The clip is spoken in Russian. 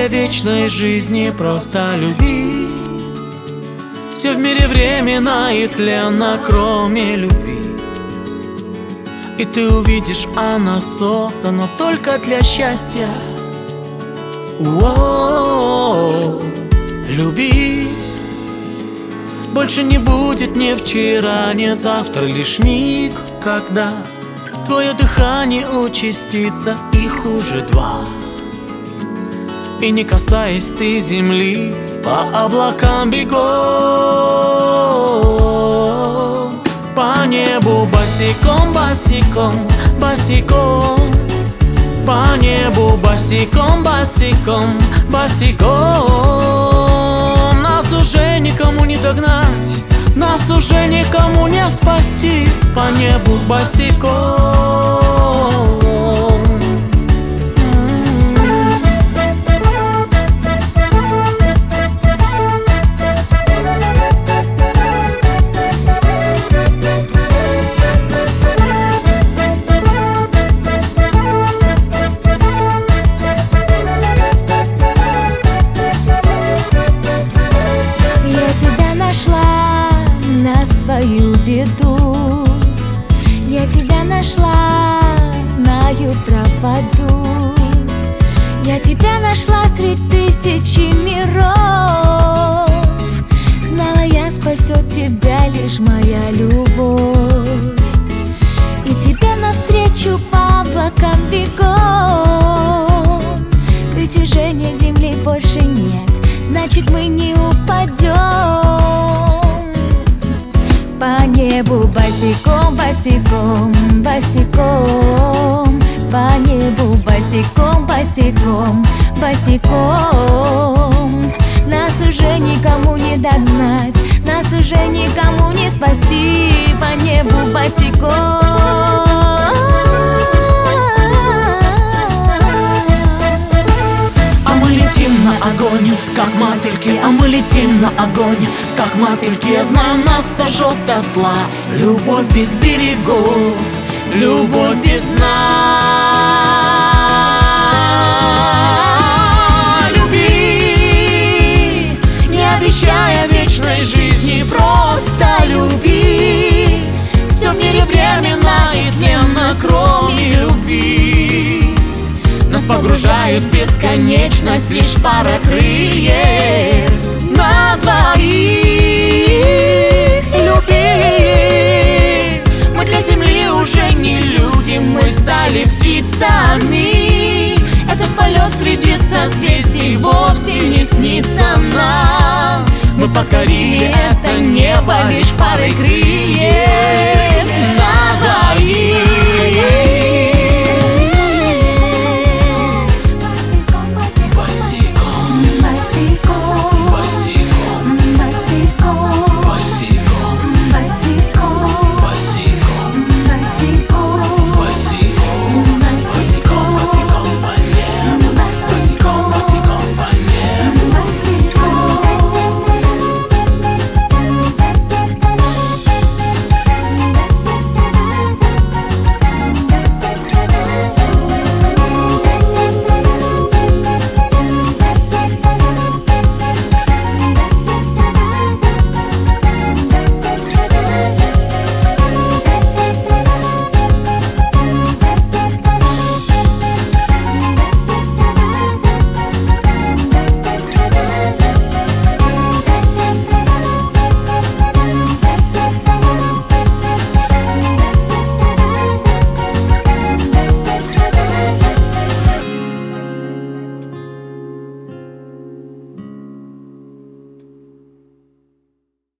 обещая вечной жизни, просто люби. Все в мире временно и тленно, кроме любви. И ты увидишь, она создана только для счастья. Люби. Больше не будет ни вчера, ни завтра, лишь миг, когда твое дыхание участится, их уже два. И не касаясь ты земли, по облакам бегом, по небу босиком, босиком, босиком, по небу босиком, босиком, босиком. Нас уже никому не догнать, нас уже никому не спасти, по небу босиком. На свою беду я тебя нашла, знаю, пропаду. Я тебя нашла средь тысячи миров. Знала я, спасет тебя лишь моя любовь. И тебе навстречу по облакам бегом. Притяжения земли больше нет, значит мы не упадем. По небу босиком, босиком, босиком, по небу босиком, босиком, босиком. Нас уже никому не догнать, нас уже никому не спасти, по небу босиком. На огонь, как мотыльки, а мы летим на огонь, как мотыльки. Я знаю, нас сожжет дотла любовь без берегов, любовь без дна. Люби, не обещая вечной жизни, просто люби. Все в мире временно и тленно, кроме любви. Нас погружают в бесконечность лишь пара крыльев на двоих. Люби, мы для земли уже не люди, мы стали птицами. Этот полет среди созвездий вовсе не снится нам. Мы покорили это небо лишь парой крыльев на двоих.